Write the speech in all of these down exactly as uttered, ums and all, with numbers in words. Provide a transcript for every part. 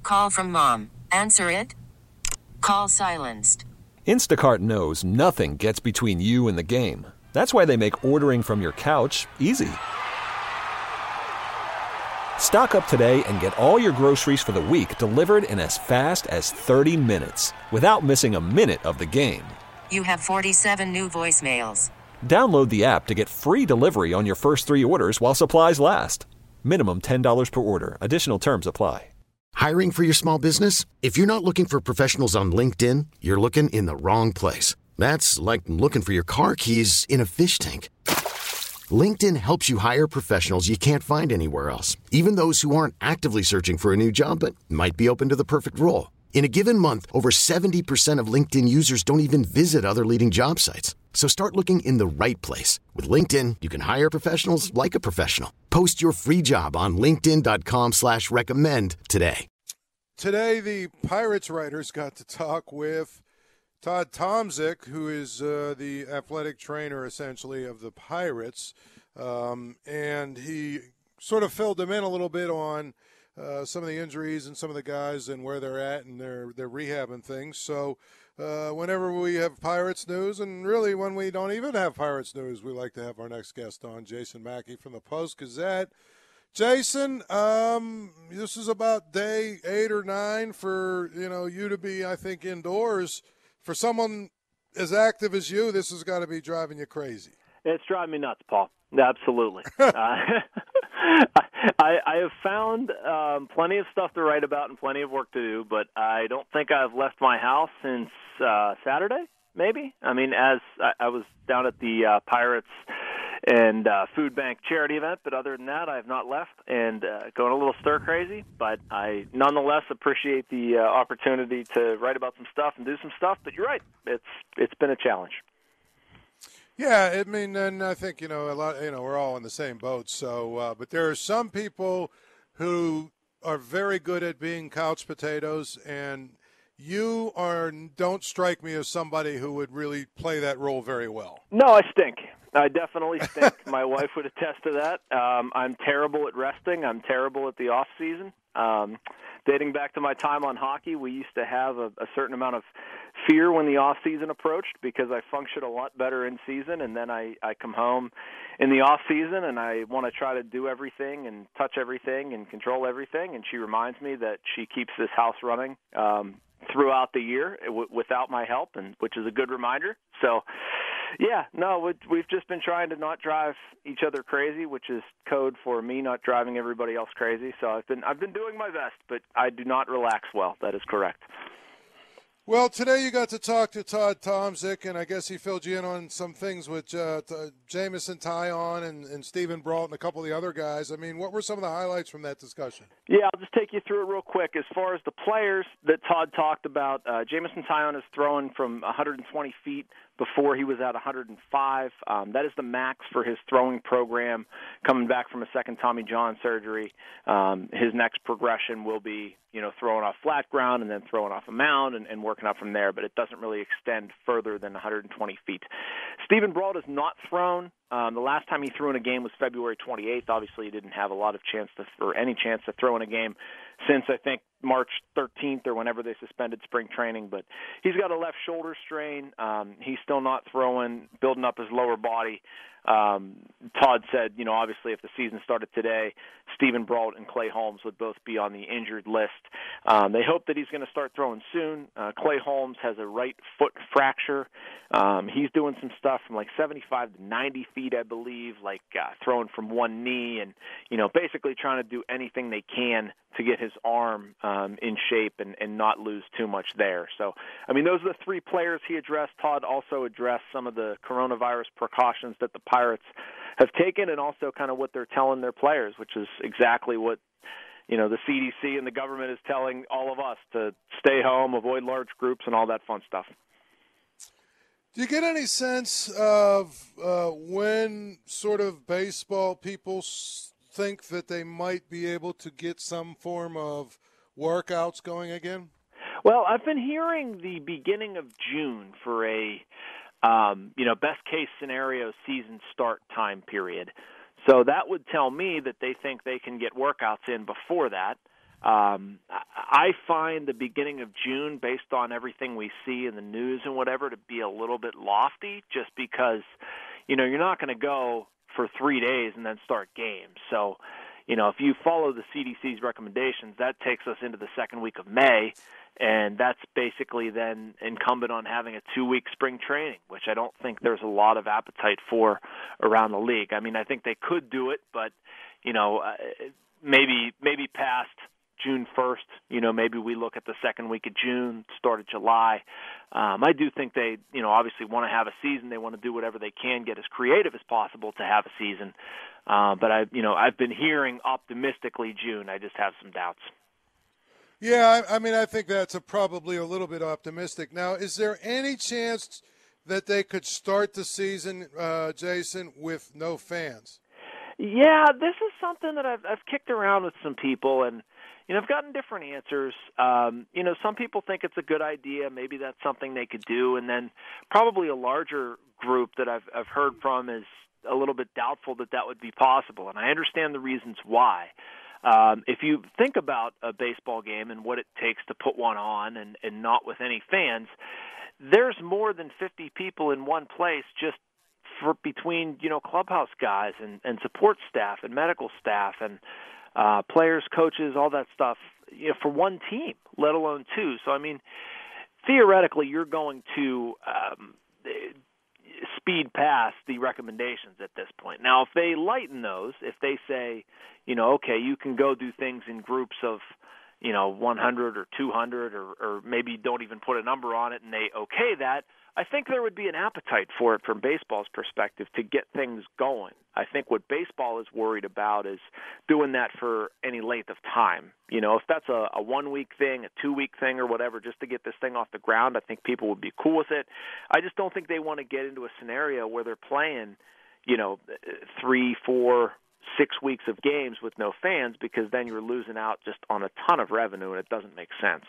Call from mom. Answer it. Call silenced. Instacart knows nothing gets between you and the game. That's why they make ordering from your couch easy. Stock up today and get all your groceries for the week delivered in as fast as thirty minutes without missing a minute of the game. You have forty-seven new voicemails. Download the app to get free delivery on your first three orders while supplies last. Minimum ten dollars per order. Additional terms apply. Hiring for your small business? If you're not looking for professionals on LinkedIn, you're looking in the wrong place. That's like looking for your car keys in a fish tank. LinkedIn helps you hire professionals you can't find anywhere else, even those who aren't actively searching for a new job but might be open to the perfect role. In a given month, over seventy percent of LinkedIn users don't even visit other leading job sites. So start looking in the right place. With LinkedIn, you can hire professionals like a professional. Post your free job on linkedin.com slash recommend today. Today, the Pirates writers got to talk with Todd Tomzik, who is uh, the athletic trainer, essentially, of the Pirates. Um, and he sort of filled them in a little bit on uh, some of the injuries and some of the guys and where they're at and their, their rehab and things. So uh, whenever we have Pirates news, and really when we don't even have Pirates news, we like to have our next guest on, Jason Mackey from the Post-Gazette. Jason, um, this is about day eight or nine for, you know, you to be, I think, indoors. For someone as active as you, this has got to be driving you crazy. It's driving me nuts, Paul. Absolutely. uh, I, I have found um, plenty of stuff to write about and plenty of work to do, but I don't think I've left my house since uh, Saturday, maybe. I mean, as I, I was down at the uh, Pirates and uh, Food Bank charity event, but other than that, I have not left and uh, going a little stir-crazy, but I nonetheless appreciate the uh, opportunity to write about some stuff and do some stuff, but you're right, it's it's been a challenge. Yeah, I mean, and I think, you know, a lot, you know, we're all in the same boat, so, uh, but there are some people who are very good at being couch potatoes, and you are don't strike me as somebody who would really play that role very well. No, I stink. I definitely stink. My wife would attest to that. Um, I'm terrible at resting. I'm terrible at the off season. Um, dating back to my time on hockey, we used to have a, a certain amount of fear when the off season approached because I function a lot better in season, and then I, I come home in the off season and I want to try to do everything and touch everything and control everything. And she reminds me that she keeps this house running um, throughout the year w- without my help, and which is a good reminder. So. Yeah, no, we've just been trying to not drive each other crazy, which is code for me not driving everybody else crazy. So I've been I've been doing my best, but I do not relax well. That is correct. Well, today you got to talk to Todd Tomzik, and I guess he filled you in on some things with uh, Jameson Taillon and, and Stephen Brault and a couple of the other guys. I mean, what were some of the highlights from that discussion? Yeah, I'll just take you through it real quick. As far as the players that Todd talked about, uh, Jameson Taillon is throwing from one hundred twenty feet before he was at one hundred five. Um, that is the max for his throwing program coming back from a second Tommy John surgery. Um, his next progression will be, you know, throwing off flat ground and then throwing off a mound and, and working up from there, but it doesn't really extend further than one hundred twenty feet. Stephen Brault has not thrown. Um, the last time he threw in a game was February twenty-eighth. Obviously, he didn't have a lot of chance to, or any chance to throw in a game since, I think, March thirteenth or whenever they suspended spring training. But he's got a left shoulder strain. Um, he's still not throwing, building up his lower body. Um, Todd said, you know, obviously if the season started today, Stephen Brault and Clay Holmes would both be on the injured list. Um, they hope that he's going to start throwing soon. Uh, Clay Holmes has a right foot fracture. Um, he's doing some stuff from like seventy-five to ninety feet, I believe, like uh, throwing from one knee and, you know, basically trying to do anything they can to get his arm um, in shape and, and not lose too much there. So, I mean, those are the three players he addressed. Todd also addressed some of the coronavirus precautions that the Pirates have taken and also kind of what they're telling their players, which is exactly what, you know, the C D C and the government is telling all of us, to stay home, avoid large groups, and all that fun stuff. Do you get any sense of uh, when sort of baseball people think that they might be able to get some form of workouts going again? Well, I've been hearing the beginning of June for a, um, you know, best case scenario season start time period. So that would tell me that they think they can get workouts in before that. Um, I find the beginning of June, based on everything we see in the news and whatever, to be a little bit lofty, just because, you know, you're not going to go for three days and then start games. So, you know, if you follow the C D C's recommendations, that takes us into the second week of May, and that's basically then incumbent on having a two-week spring training, which I don't think there's a lot of appetite for around the league. I mean, I think they could do it, but, you know, uh, maybe maybe past June first, you know, maybe we look at the second week of June, start of July. Um, I do think they, you know, obviously want to have a season. They want to do whatever they can, get as creative as possible to have a season. Uh, but I, you know, I've been hearing optimistically June. I just have some doubts. Yeah, I, I mean, I think that's a, probably a little bit optimistic. Now, is there any chance that they could start the season, uh, Jason, with no fans? Yeah, this is something that I've, I've kicked around with some people, and you know, I've gotten different answers. Um, you know, some people think it's a good idea. Maybe that's something they could do, and then probably a larger group that I've I've heard from is a little bit doubtful that that would be possible, and I understand the reasons why. Um, if you think about a baseball game and what it takes to put one on and, and not with any fans, there's more than fifty people in one place just for between, you know, clubhouse guys and, and support staff and medical staff and uh, players, coaches, all that stuff, you know, for one team, let alone two. So, I mean, theoretically, you're going to um, speed past the recommendations at this point. Now, if they lighten those, if they say, you know, okay, you can go do things in groups of, you know, one hundred or two hundred, or, or maybe don't even put a number on it and they okay that, I think there would be an appetite for it from baseball's perspective to get things going. I think what baseball is worried about is doing that for any length of time. You know, if that's a, a one-week thing, a two-week thing or whatever, just to get this thing off the ground, I think people would be cool with it. I just don't think they want to get into a scenario where they're playing, you know, three, four, six weeks of games with no fans, because then you're losing out just on a ton of revenue, and it doesn't make sense.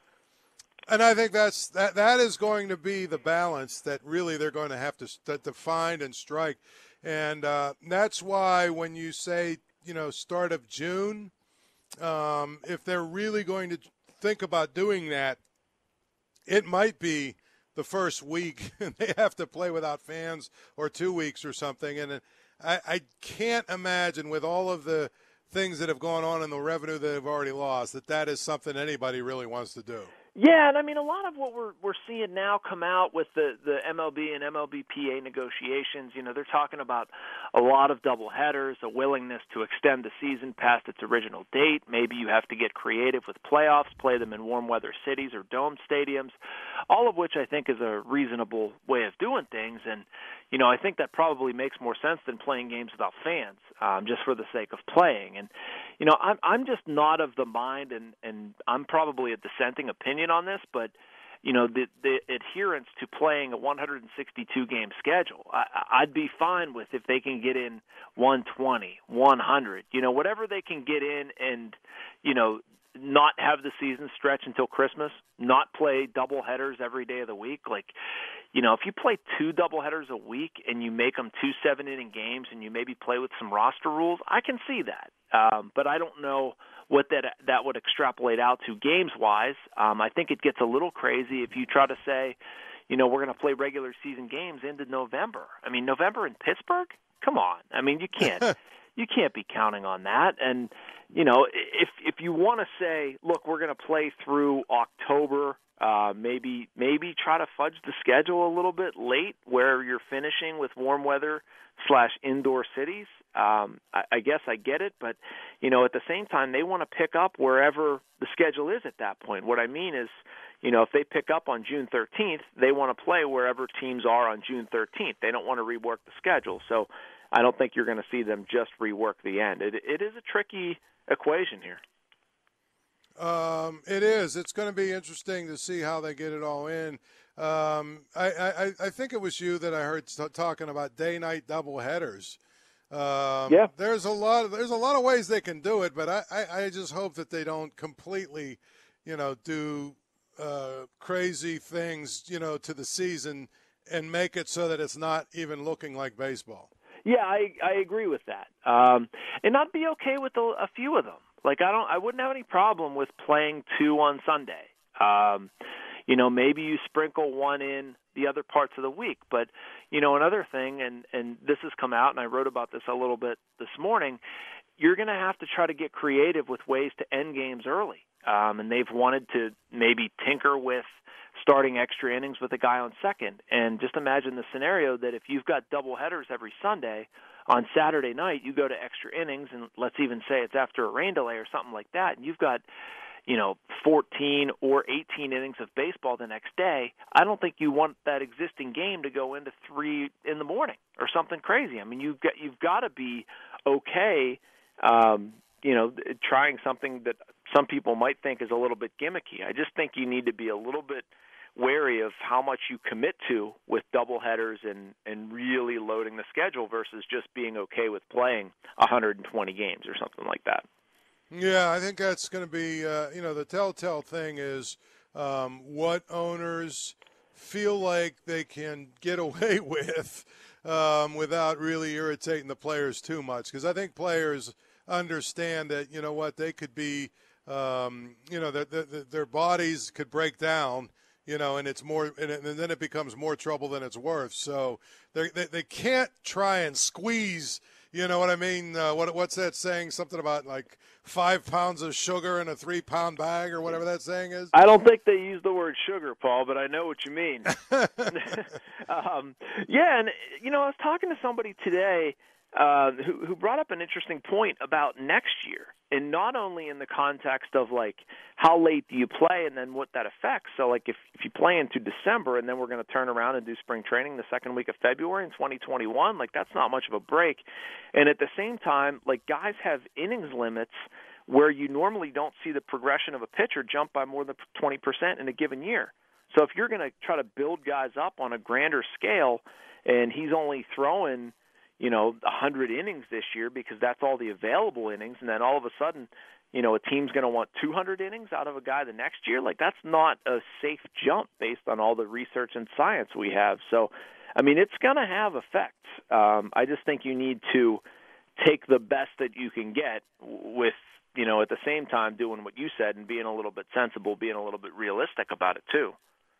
And I think that's that. That is going to be the balance that really they're going to have to, to find and strike, and uh, that's why when you say, you know, start of June, um, if they're really going to think about doing that, it might be the first week and they have to play without fans, or two weeks or something. And I, I can't imagine, with all of the things that have gone on and the revenue that they've already lost, that that is something anybody really wants to do. Yeah, and I mean, a lot of what we're we're seeing now come out with the, the M L B and M L B P A negotiations, you know, they're talking about a lot of doubleheaders, a willingness to extend the season past its original date. Maybe you have to get creative with playoffs, play them in warm weather cities or dome stadiums, all of which I think is a reasonable way of doing things. And, you know, I think that probably makes more sense than playing games without fans, um, just for the sake of playing. And, you know, I'm I'm just not of the mind, and, and I'm probably a dissenting opinion on this, but you know, the the adherence to playing a one hundred sixty-two game schedule, I, I'd be fine with if they can get in one twenty, one hundred, you know, whatever they can get in, and you know, not have the season stretch until Christmas, not play double headers every day of the week. Like, you know, if you play two double headers a week and you make them two seven inning games and you maybe play with some roster rules, I can see that. Um, but I don't know what that that would extrapolate out to games-wise. Um, I think it gets a little crazy if you try to say, you know, we're going to play regular season games into November. I mean, November in Pittsburgh? Come on. I mean, you can't you can't be counting on that. And, you know, if if you want to say, look, we're going to play through October, uh, maybe maybe try to fudge the schedule a little bit late where you're finishing with warm weather slash indoor cities. Um, I, I guess I get it, but, you know, at the same time, they want to pick up wherever the schedule is at that point. What I mean is, you know, if they pick up on June thirteenth, they want to play wherever teams are on June thirteenth. They don't want to rework the schedule. So I don't think you're going to see them just rework the end. It, it is a tricky equation here. Um, it is. It's going to be interesting to see how they get it all in. Um, I, I, I think it was you that I heard t- talking about day-night doubleheaders. Um, yeah. There's a lot of, there's a lot of ways they can do it, but I, I, I just hope that they don't completely, you know, do uh, crazy things, you know, to the season and make it so that it's not even looking like baseball. Yeah, I I agree with that, um, and I'd be okay with a, a few of them. Like I don't, I wouldn't have any problem with playing two on Sunday. Um, you know, maybe you sprinkle one in the other parts of the week. But, you know, another thing, and, and this has come out, and I wrote about this a little bit this morning, you're going to have to try to get creative with ways to end games early. Um, and they've wanted to maybe tinker with starting extra innings with a guy on second. And just imagine the scenario that if you've got double headers every Sunday, on Saturday night you go to extra innings, and let's even say it's after a rain delay or something like that, and you've got, you know, fourteen or eighteen innings of baseball the next day. I don't think you want that existing game to go into three in the morning or something crazy. I mean, you've got you've got to be okay, um, you know, trying something that some people might think is a little bit gimmicky. I just think you need to be a little bit wary of how much you commit to with double headers and, and really loading the schedule versus just being okay with playing one hundred twenty games or something like that. Yeah, I think that's going to be, uh, you know, the telltale thing is um, what owners feel like they can get away with um, without really irritating the players too much. Because I think players understand that, you know what, they could be, um, you know, that the, the, their bodies could break down, you know, and it's more, and, it, and then it becomes more trouble than it's worth. So they they, they can't try and squeeze. You know what I mean? Uh, what what's that saying? Something about like five pounds of sugar in a three-pound bag or whatever that saying is? I don't think they use the word sugar, Paul, but I know what you mean. um, yeah, and, you know, I was talking to somebody today uh, who, who brought up an interesting point about next year, and not only in the context of, like, how late do you play and then what that affects. So, like, if, if you play into December and then we're going to turn around and do spring training the second week of February in twenty twenty-one, like, that's not much of a break. And at the same time, like, guys have innings limits where you normally don't see the progression of a pitcher jump by more than twenty percent in a given year. So if you're going to try to build guys up on a grander scale and he's only throwing, you know, one hundred innings this year because that's all the available innings, and then all of a sudden, you know, a team's going to want two hundred innings out of a guy the next year, like that's not a safe jump based on all the research and science we have. So, I mean, it's going to have effects. Um, I just think you need to take the best that you can get with, you know, at the same time doing what you said and being a little bit sensible, being a little bit realistic about it too.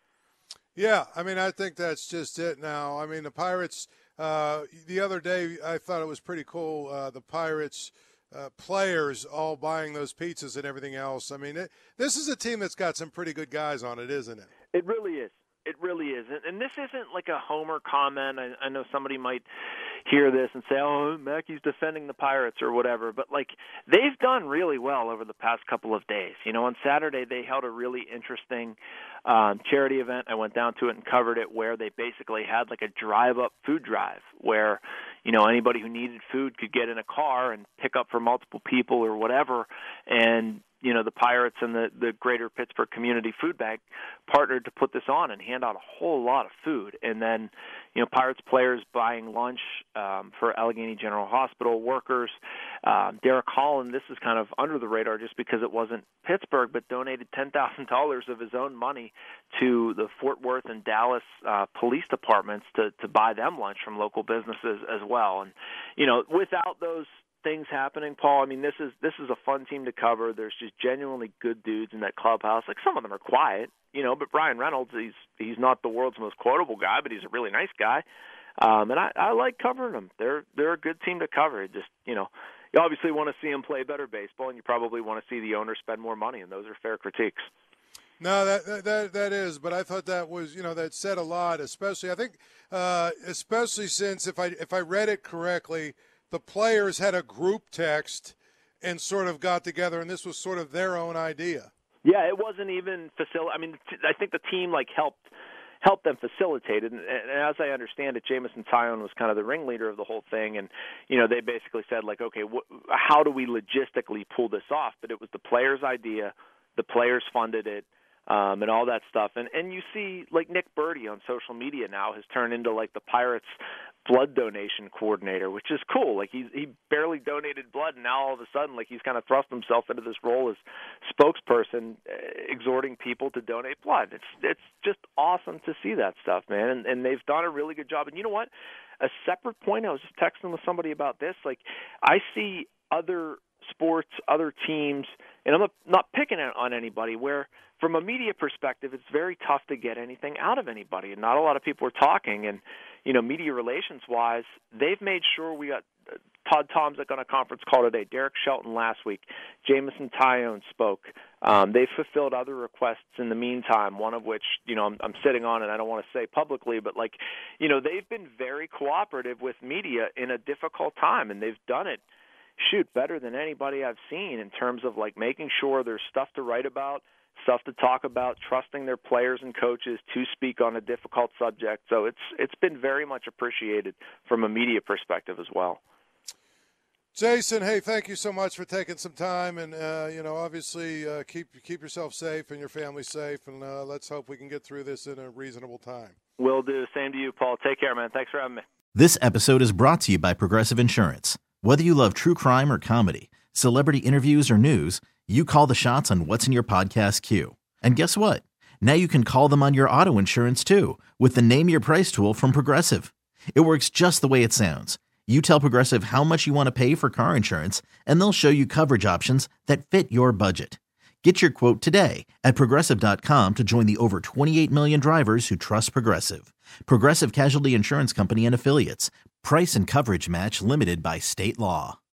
Yeah, I mean, I think that's just it now. I mean, the Pirates, uh, the other day I thought it was pretty cool, uh, the Pirates uh, players all buying those pizzas and everything else. I mean, it, this is a team that's got some pretty good guys on it, isn't it? It really is. It really is. And, and this isn't like a homer comment. I, I know somebody might hear this and say, oh, Mackey's defending the Pirates or whatever. But, like, they've done really well over the past couple of days. You know, on Saturday they held a really interesting um, charity event. I went down to it and covered it where they basically had, like, a drive-up food drive where, you know, anybody who needed food could get in a car and pick up for multiple people or whatever. And, you know, the Pirates and the, the Greater Pittsburgh Community Food Bank partnered to put this on and hand out a whole lot of food. And then, you know, Pirates players buying lunch um, for Allegheny General Hospital workers. Um, Derek Holland, this is kind of under the radar just because it wasn't Pittsburgh, but donated ten thousand dollars of his own money to the Fort Worth and Dallas uh, police departments to, to buy them lunch from local businesses as well. And, you know, without those things happening, Paul, I mean, this is this is a fun team to cover. There's just genuinely good dudes in that clubhouse. Like, some of them are quiet, you know, but Brian Reynolds, he's he's not the world's most quotable guy, but he's a really nice guy. Um, and I, I like covering them. They're they're a good team to cover. It just, you know, you obviously want to see them play better baseball, and you probably want to see the owner spend more money, and those are fair critiques. No, that that that is, but I thought that was, you know, that said a lot, especially I think, uh, especially since if I if I read it correctly, the players had a group text and sort of got together, and this was sort of their own idea. Yeah, it wasn't even facil. I mean, I think the team like helped helped them facilitate it. And, and as I understand it, Jameson Taillon was kind of the ringleader of the whole thing, and you know they basically said like, okay, wh- how do we logistically pull this off? But it was the players' idea. The players funded it. Um, and all that stuff. And and you see, like, Nick Birdie on social media now has turned into, like, the Pirates blood donation coordinator, which is cool. Like, he's, he barely donated blood, and now all of a sudden, like, he's kind of thrust himself into this role as spokesperson, uh, exhorting people to donate blood. It's it's just awesome to see that stuff, man. And, and they've done a really good job. And you know what? A separate point, I was just texting with somebody about this. Like, I see other sports, other teams, and I'm not picking on anybody, where from a media perspective, it's very tough to get anything out of anybody, and not a lot of people are talking. And, you know, media relations-wise, they've made sure we got Todd Tomczyk on a conference call today, Derek Shelton last week, Jameson Taillon spoke. Um, they've fulfilled other requests in the meantime, one of which, you know, I'm, I'm sitting on and I don't want to say publicly, but, like, you know, they've been very cooperative with media in a difficult time, and they've done it, shoot, better than anybody I've seen in terms of, like, making sure there's stuff to write about, stuff to talk about, trusting their players and coaches to speak on a difficult subject. So it's it's been very much appreciated from a media perspective as well. Jason, hey, thank you so much for taking some time, and uh, you know, obviously, uh, keep keep yourself safe and your family safe, and uh, let's hope we can get through this in a reasonable time. Will do. Same to you, Paul. Take care, man. Thanks for having me. This episode is brought to you by Progressive Insurance. Whether you love true crime or comedy, celebrity interviews or news, you call the shots on what's in your podcast queue. And guess what? Now you can call them on your auto insurance too with the Name Your Price tool from Progressive. It works just the way it sounds. You tell Progressive how much you want to pay for car insurance, and they'll show you coverage options that fit your budget. Get your quote today at Progressive dot com to join the over twenty-eight million drivers who trust Progressive. Progressive Casualty Insurance Company and Affiliates. Price and coverage match limited by state law.